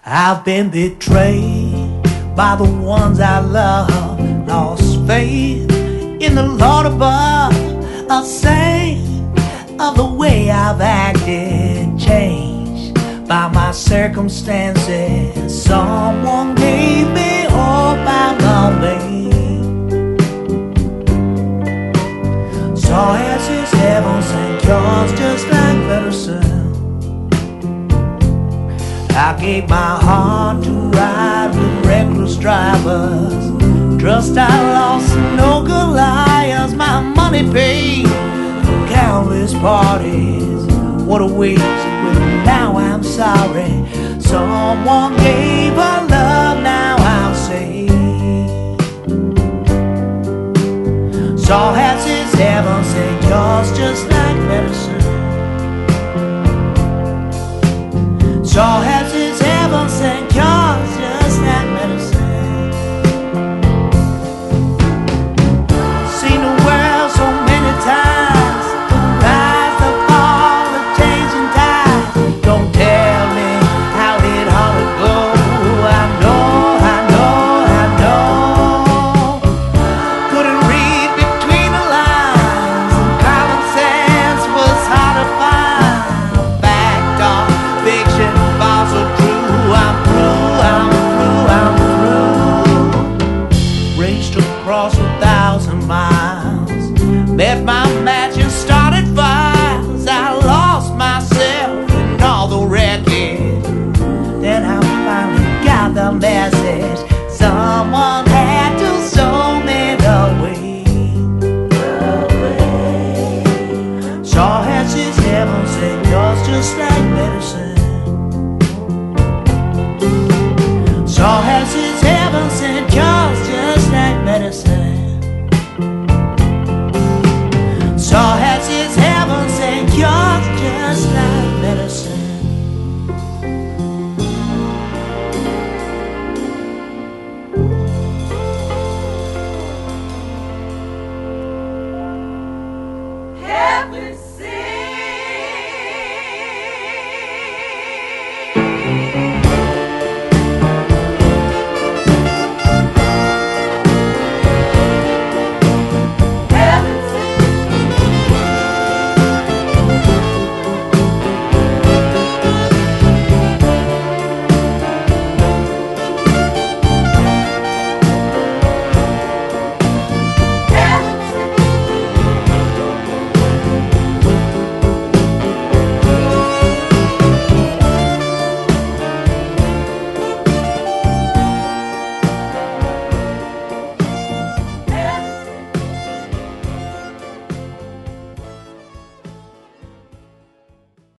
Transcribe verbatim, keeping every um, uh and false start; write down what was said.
I've been betrayed by the ones I love, lost faith in the Lord above, ashamed of the way I've acted, changed by my circumstances. Someone gave me hope I love me. Saw as his heaven sent yours just like medicine. I gave my heart to ride with reckless drivers. Trust I lost, no good liars. My money paid for countless parties. What a waste, but now I'm sorry. Someone gave her love, now I'll say. Saw as his heaven said yours just like